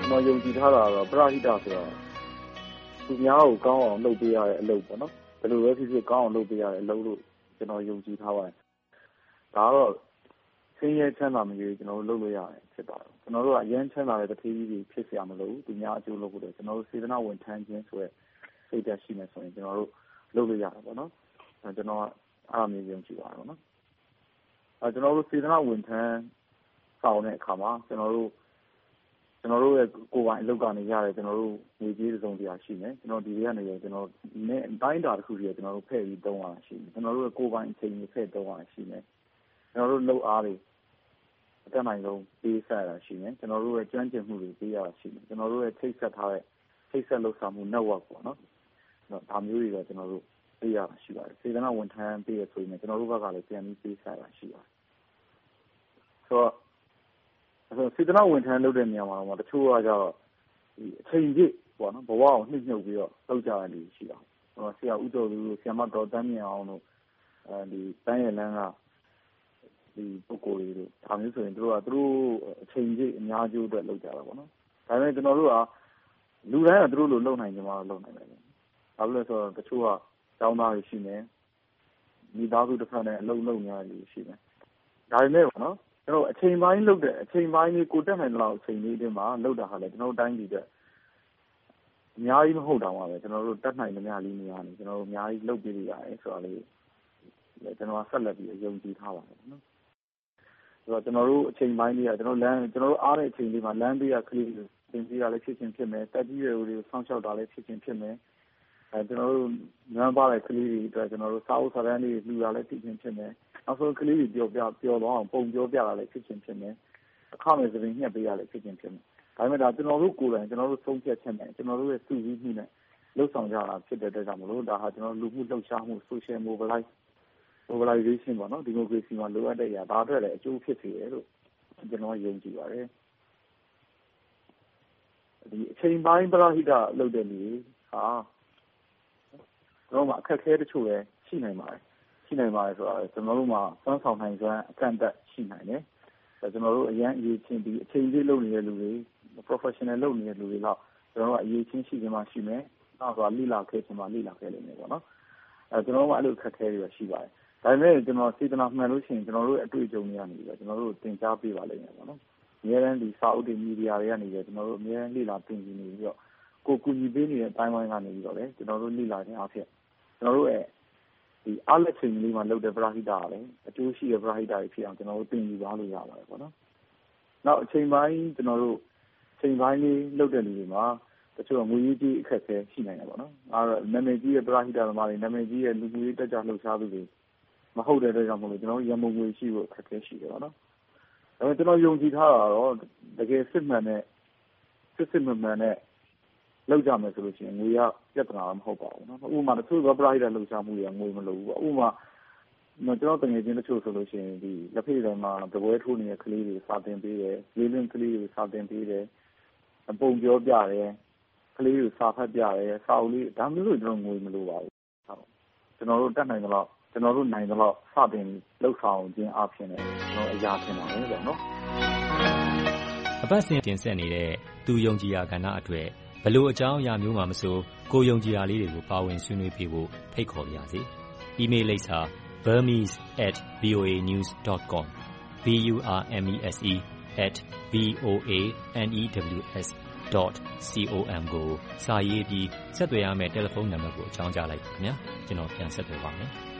ကျွန်တော်ယုံကြည်ထားတာတော့ပရဟိတဆိုတော့သူများကိုကောင်းအောင်လုပ်ပေးရတဲ့အလုပ်ပေါ့နော်ဘယ်လိုပဲဖြစ်ဖြစ်ကောင်းအောင်လုပ်ပေးရတဲ့အလုပ်လို့ကျွန်တော်ယုံကြည်ထားပါတယ်ဒါတော့ဆင်းရဲချမ်းသာမရွေးကျွန်တော်တို့လုပ်လို့ရတယ်ဖြစ်ပါတယ်ကျွန်တော်တို့ကအရန်ချမ်းသာတဲ့တစ်ထေးကြီးတွေဖြစ်เสียမလို့သူများအကျိုးလုပ်ဖို့ကျွန်တော်တို့စေတနာဝန်ထမ်းခြင်းဆိုရယ်စိတ်ဓာတ်ရှိနေဆိုရင်ကျွန်တော်တို့လုပ်လို့ရတယ်ပေါ့နော်ကျွန်တော်အားမျိုးယုံကြည်ပါတယ်ပေါ့နော်ကျွန်တော်တို့စေတနာဝန်ထမ်းဆောင်တဲ့အခါမှာကျွန်တော်တို့ရဲ့ကိုယ်ပိုင်အလုပ်ကနေရတယ်ကျွန်တော်တို့ငွေကြေးစုံတရားရှိမယ်ကျွန်တော်ဒီကနေရကျွန်တော်နဲ့အတိုင်းတာတစ်ခုကြီးကျွန်တော်တို့ဖဲ့ပြီးသုံးရတာရှိတယ်ကျွန်တော်တို့ရဲ့ကိုယ်ပိုင်အချိန်ကြီးဖဲ့သုံးရတာရှိမယ်ကျွန်တော်တို့လုပ်အားတွေအတက်နိုင်ဆုံးပေးဆက်ရတာရှိမယ်ကျွန်တော်တို့ရဲ့ကျွမ်းကျင်မှုတွေပေးရတာရှိမယ်ကျွန်တော်တို့ရဲ့ထိတ်ဆက်ထားတဲ့ထိတ်ဆက်လှုပ်ဆောင်မှု network ပေါ့နော်ဒါမျိုးတွေတော့ကျွန်တော်တို့ပေးရတာရှိပါတယ်စေတနာဝန်ထမ်းပေးရဆိုရင်ကျွန်တော်တို့ဘက်ကလည်းပြန်ပြီးပေးဆက်ရတာရှိပါတယ်ဆိုတော့စေတနာဝန်ထမ်းလုပ်တဲ့နေရာမှာတချို့ကကြတော့ဒီအချိန်ကြီးပေါ့နော်ဘဝကိုနှိမ့်ညွတ်ပြီးတော့လုပ်ကြတဲ့လူရှိတာဆရာဦးတော်သူဆရာမတော်တန်းမြင့်အောင်တို့ဒီတန်းရလန်းကဒီပုဂ္ဂိုလ်တွေဒါမျိုးဆိုရင်သူတို့အချိန်ကြီးအများကြီးအတွက်လုပ်ကြတာပေါ့နော်ဒါပေမဲ့ကျွန်တော်တို့ကလူတိုင်းကသူတို့လိုလုပ်နိုင်ကြမှာလုပ်နိုင်တယ်ဘာလို့လဲဆိုတော့တချို့ကကျောင်းသားတွေရှိမယ်မိသားစုတစ်ဖက်နဲ့အလုပ်လုပ်နေရတဲ့လူရှိမယ်ဒါပေမဲ့ပေါ့နော်ကျွန်တော်အချိန်ပိုင်းလုပ်တဲ့အချိန်ပိုင်းလေးကိုတက်နိုင်တဲ့လောက်အချိန်လေးတွေမှာလုပ်တာဟာလေကျွန်တော်တိုင်းပြည်တဲ့အများကြီးမဟုတ်တော့ပါပဲကျွန်တော်တို့တက်နိုင်တဲ့များလေးနေရာနေကျွန်တော်တို့အများကြီးလုပ်ပေးရတယ်ဆိုတာလေးကျွန်တော်ဆက်လက်ပြီးအယုံကြည်ထားပါတယ်နော်ဆိုတော့ကျွန်တော်တို့အချိန်ပိုင်းလေးကကျွန်တော်တို့အားတဲ့အချိန်လေးမှာလမ်းပေးရကလေးတွေသင်ပေးရလည်းဖြစ်ချင်းဖြစ်မယ်တက်ကြီးရွယ်တွေကိုစောင့်ရှောက်တာလည်းဖြစ်ချင်းဖြစ်မယ်ကျွန်တော်တို့နမ်းပါတဲ့ကလေးတွေအတွက်ကျွန်တော်တို့စာအုပ်စာတမ်းတွေလှူတာလည်းဖြစ်ချင်းဖြစ်မယ်နောက်ဆုံးကလေးတွေပျော်သွားအောင်ပုံပြောပြတာလည်းဖြစ်ချင်းဖြစ်မယ်အခမဲ့သဘင်ညှက်ပေးရလည်းဖြစ်ချင်းဖြစ်မယ်ဒါပေမဲ့ဒါကျွန်တော်တို့ကိုယ်တိုင်ကျွန်တော်တို့ဆုံးဖြတ်ချက်နဲ့ကျွန်တော်တို့ရဲ့စုစည်းမှုနဲ့လှုပ်ဆောင်ကြတာဖြစ်တဲ့အတွက်ကြောင့်မလို့ဒါဟာကျွန်တော်လူမှုလှုပ်ရှားမှု social mobilization ပေါ့နော်ဒီမိုကရေစီမှာလိုအပ်တဲ့အရာဒါအတွက်လည်းအကျိုးဖြစ်စေတယ်လို့ကျွန်တော်ယုံကြည်ပါတယ်ဒီအချိန်ပိုင်းပရဟိတလုပ်တဲ့လူဟာကျွန်တော်မှအခက်အခဲတချို့ပဲရှိနိုင်ပါတယ်ဆိုတော့ကျွန်တော်တို့မှာစွမ်းဆောင်နိုင်စွမ်းအကန့်အသတ်ရှိနိုင်တယ်ကျွန်တော်တို့အရန်အရေးချင်းဒီအချိန်ကြီးလုပ်နေတဲ့လူတွေ professional လုပ်နေတဲ့လူတွေတော့ကျွန်တော်တို့အရေးချင်းရှိခြင်းမှရှိမယ်နောက်ဆိုလိလာခဲ့ခြင်းမှလိလာခဲ့လိမ့်မယ်ပေါ့နော်ကျွန်တော်တို့ကအဲ့လိုအခက်အခဲတွေရှိပါတယ်ဒါပေမဲ့ကျွန်တော်စေတနာမှန်လို့ရှိရင်ကျွန်တော်တို့အတွေ့အကြုံတွေကနေပြီးတော့ကျွန်တော်တို့သင်ကြားပေးပါလိမ့်မယ်ပေါ့နော်အများအားဒီစာအုပ်တွေမီဒီယာတွေကနေပြီးကျွန်တော်တို့အများအားလိလာသင်ယူနေပြီးတော့ကိုကူညီပေးနေတဲ့အတိုင်းဝိုင်းကနေပြီးတော့လေကျွန်တော်တို့လိလာခြင်းအဖြစ်ကျွန်တော်တို့ရဲ့ဒီအားလက်ချိန်လေးမှာလုပ်တဲ့ပရဟိတကလည်းအကျိုးရှိတဲ့ပရဟိတတွေဖြစ်အောင်ကျွန်တော်တို့သင်ယူသွားလို့ရပါတယ်ပေါ့နော်နောက်အချိန်ပိုင်းကျွန်တော်တို့ချိန်ပိုင်းလေးလုပ်တဲ့လူတွေမှာတချို့ငွေကြီးအခက်အခဲရှိနိုင်တယ်ပေါ့နော်အဲ့တော့နာမည်ကြီးရဲ့ပရဟိတသမားတွေနာမည်ကြီးရဲ့လူမှုရေးတက်ကြလှုပ်ရှားသူတွေမဟုတ်တဲ့အတွက်ကြောင့်မလို့ကျွန်တော်ရန်ပုံငွေရှိဖို့အခက်အခဲရှိတယ်ပေါ့နော်ဒါပေမဲ့ကျွန်တော်ယုံကြည်ထားတာတော့တကယ်စစ်မှန်တဲ့လောက်ကြမယ်ဆိုလို့ရှိရင်ငွေရပြဿနာမဟုတ်ပါဘူးเนาะဥပမာတချို့ကပရဟိတလှုပ်ရှားမှုတွေကငွေမလိုဘူးပေါ့ဥပမာကျွန်တော်တကယ်ချင်းတချို့ဆိုလို့ရှိရင်ဒီလက်ဖေးတိုင်းမှာတပွဲထိုးနေတဲ့ကလေးတွေစာသင်ပေးတယ်လေးလင်းကလေးတွေစာသင်ပေးတယ်ပုံပြောပြတယ်ကလေးတွေစာဖတ်ပြတယ်စာအုပ်လေးဒါမျိုးလို့ကျွန်တော်ငွေမလိုပါဘူးဟုတ်ကျွန်တော်တို့တက်နိုင်သလောက်ကျွန်တော်တို့နိုင်သလောက်စတင်လှုပ်ဆောင်ခြင်းအပြင်နဲ့ကျွန်တော်အရာထင်ပါတယ်ပေါ့နော်အပတ်စဉ်တင်ဆက်နေတဲ့သူယုံကြည်ရာကဏ္ဍအတွက်ဘလို့အကြောင်းအရာမျိုးမှမဆိုကိုယုံကြည်ရာလေးတွေကိုပါဝင်ဆွေးနွေးပေးဖို့ဖိတ်ခေါ်ပါရစေ။ email လိပ်စာ burmese@voanews.com burmese@voanews.com ကိုစာရေးပြီးဆက်သွယ်ရမယ့်တယ်လီဖုန်းနံပါတ်ကိုအကြောင်းကြားလိုက်ပါခင်ဗျာ။ကျွန်တော်ပြန်ဆက်သွယ်ပါမယ်။